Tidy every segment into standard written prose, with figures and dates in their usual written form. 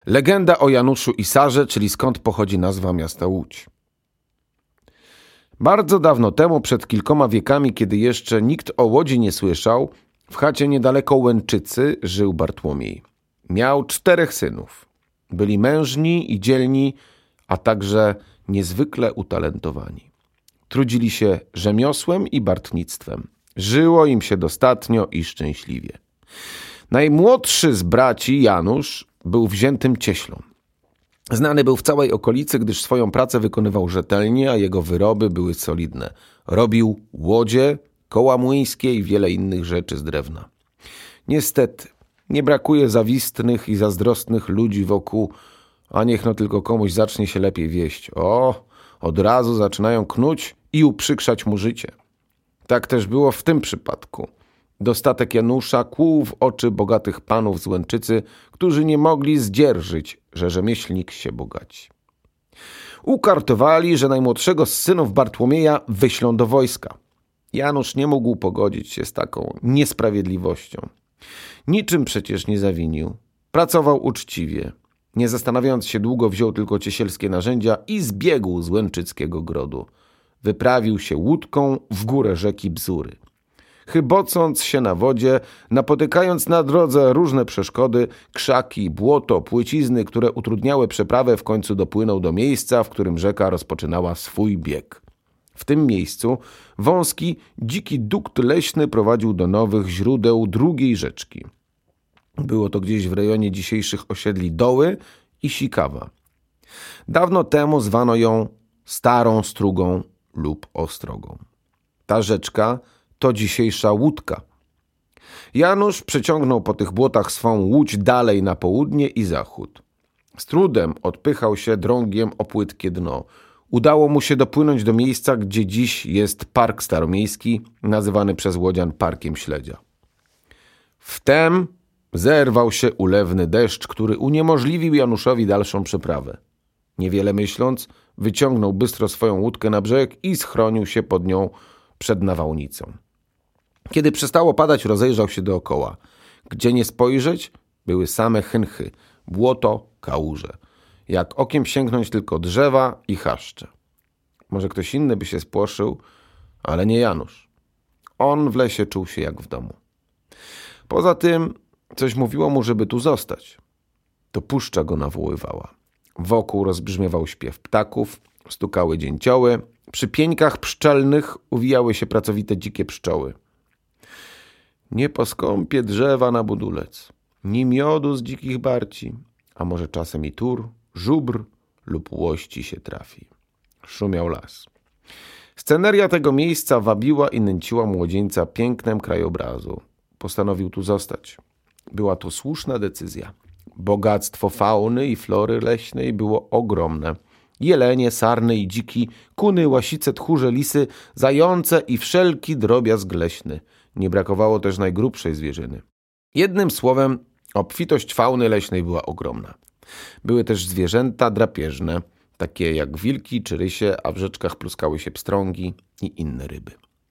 Legenda o Januszu i Sarze, czyli skąd pochodzi nazwa miasta Łódź. Bardzo dawno temu, przed kilkoma wiekami, kiedy jeszcze nikt o Łodzi nie słyszał, w chacie niedaleko Łęczycy żył Bartłomiej. Miał 4 synów. Byli mężni i dzielni, a także niezwykle utalentowani. Trudzili się rzemiosłem i bartnictwem. Żyło im się dostatnio i szczęśliwie. Najmłodszy z braci, Janusz, był wziętym cieślą. Znany był w całej okolicy, gdyż swoją pracę wykonywał rzetelnie, a jego wyroby były solidne. Robił łodzie, koła młyńskie i wiele innych rzeczy z drewna. Niestety, nie brakuje zawistnych i zazdrosnych ludzi wokół, a niech no tylko komuś zacznie się lepiej wieść. Od razu zaczynają knuć i uprzykrzać mu życie. Tak też było w tym przypadku. Dostatek Janusza kłuł w oczy bogatych panów z Łęczycy, którzy nie mogli zdzierżyć, że rzemieślnik się bogaci. Ukartowali, że najmłodszego z synów Bartłomieja wyślą do wojska. Janusz nie mógł pogodzić się z taką niesprawiedliwością. Niczym przecież nie zawinił. Pracował uczciwie. Nie zastanawiając się długo, wziął tylko ciesielskie narzędzia i zbiegł z łęczyckiego grodu. Wyprawił się łódką w górę rzeki Bzury. Chybocąc się na wodzie, napotykając na drodze różne przeszkody, krzaki, błoto, płycizny, które utrudniały przeprawę, w końcu dopłynął do miejsca, w którym rzeka rozpoczynała swój bieg. W tym miejscu wąski, dziki dukt leśny prowadził do nowych źródeł drugiej rzeczki. Było to gdzieś w rejonie dzisiejszych osiedli Doły i Sikawa. Dawno temu zwano ją Starą Strugą lub Ostrogą. Ta rzeczka to dzisiejsza Łódka. Janusz przeciągnął po tych błotach swą łódź dalej na południe i zachód. Z trudem odpychał się drągiem o płytkie dno. Udało mu się dopłynąć do miejsca, gdzie dziś jest Park Staromiejski, nazywany przez łodzian Parkiem Śledzia. Wtem zerwał się ulewny deszcz, który uniemożliwił Januszowi dalszą przeprawę. Niewiele myśląc, wyciągnął bystro swoją łódkę na brzeg i schronił się pod nią przed nawałnicą. Kiedy przestało padać, rozejrzał się dookoła. Gdzie nie spojrzeć, były same chynchy, błoto, kałuże. Jak okiem sięgnąć tylko drzewa i chaszcze. Może ktoś inny by się spłoszył, ale nie Janusz. On w lesie czuł się jak w domu. Poza tym coś mówiło mu, żeby tu zostać. To puszcza go nawoływała. Wokół rozbrzmiewał śpiew ptaków, stukały dzięcioły, przy pieńkach pszczelnych uwijały się pracowite dzikie pszczoły. Nie poskąpie drzewa na budulec, ni miodu z dzikich barci, a może czasem i tur, żubr lub łości się trafi. Szumiał las. Sceneria tego miejsca wabiła i nęciła młodzieńca pięknem krajobrazu. Postanowił tu zostać. Była to słuszna decyzja. Bogactwo fauny i flory leśnej było ogromne. Jelenie, sarny i dziki, kuny, łasice, tchórze, lisy, zające i wszelki drobiazg leśny. Nie brakowało też najgrubszej zwierzyny. Jednym słowem, obfitość fauny leśnej była ogromna. Były też zwierzęta drapieżne, takie jak wilki czy rysie, a w rzeczkach pluskały się pstrągi i inne ryby.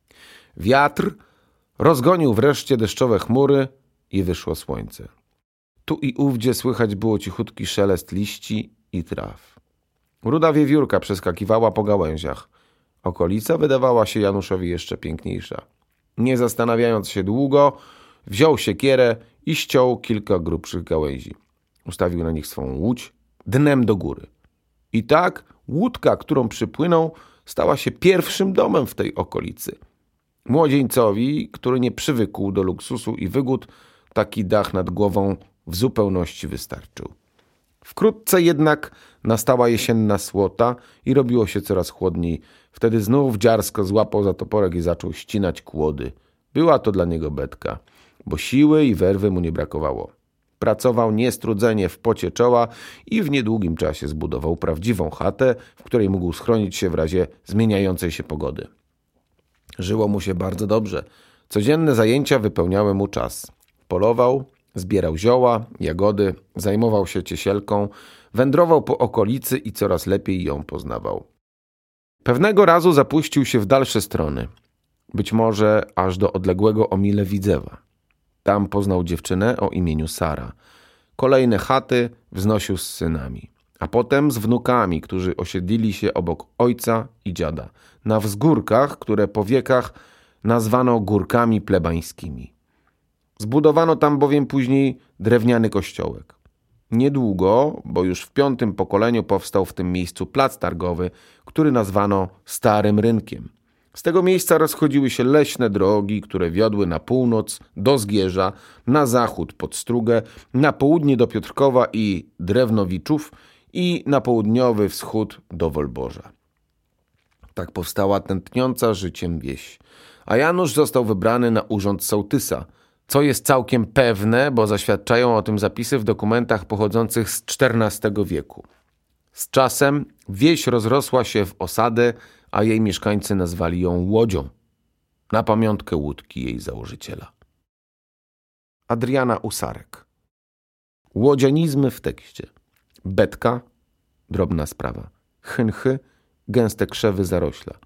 Wiatr rozgonił wreszcie deszczowe chmury i wyszło słońce. Tu i ówdzie słychać było cichutki szelest liści i traw. Ruda wiewiórka przeskakiwała po gałęziach. Okolica wydawała się Januszowi jeszcze piękniejsza. Nie zastanawiając się długo, wziął siekierę i ściął kilka grubszych gałęzi. Ustawił na nich swą łódź dnem do góry. I tak łódka, którą przypłynął, stała się pierwszym domem w tej okolicy. Młodzieńcowi, który nie przywykł do luksusu i wygód, taki dach nad głową w zupełności wystarczył. Wkrótce jednak nastała jesienna słota i robiło się coraz chłodniej. Wtedy znów dziarsko złapał za toporek i zaczął ścinać kłody. Była to dla niego betka, bo siły i werwy mu nie brakowało. Pracował niestrudzenie w pocie czoła i w niedługim czasie zbudował prawdziwą chatę, w której mógł schronić się w razie zmieniającej się pogody. Żyło mu się bardzo dobrze. Codzienne zajęcia wypełniały mu czas. Polował, zbierał zioła, jagody, zajmował się ciesielką, wędrował po okolicy i coraz lepiej ją poznawał. Pewnego razu zapuścił się w dalsze strony, być może aż do odległego o milę Widzewa. Tam poznał dziewczynę o imieniu Sara, Kolejne chaty wznosił z synami, a potem z wnukami, którzy osiedlili się obok ojca i dziada, na wzgórkach, które po wiekach nazwano górkami plebańskimi. Zbudowano tam bowiem później drewniany kościołek. Niedługo, bo już w 5. pokoleniu powstał w tym miejscu plac targowy, który nazwano Starym Rynkiem. Z tego miejsca rozchodziły się leśne drogi, które wiodły na północ do Zgierza, na zachód pod Strugę, na południe do Piotrkowa i Drewnowiczów i na południowy wschód do Wolborza. Tak powstała tętniąca życiem wieś. A Janusz został wybrany na urząd sołtysa, co jest całkiem pewne, bo zaświadczają o tym zapisy w dokumentach pochodzących z XIV wieku. Z czasem wieś rozrosła się w osadę, a jej mieszkańcy nazwali ją Łodzią, na pamiątkę łódki jej założyciela. Adriana Usarek. Łodzianizmy w tekście. Betka, drobna sprawa. Chynchy, gęste krzewy zarośla.